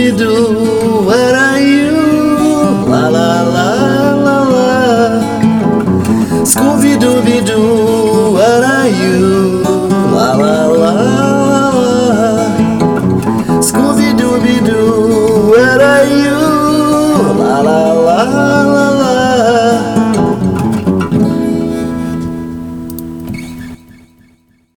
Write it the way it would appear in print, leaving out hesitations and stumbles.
Scooby-Doo, where are you? La la la la la. Scooby-Dooby-Doo, where are you? La la la la la. Scooby-Dooby-Doo.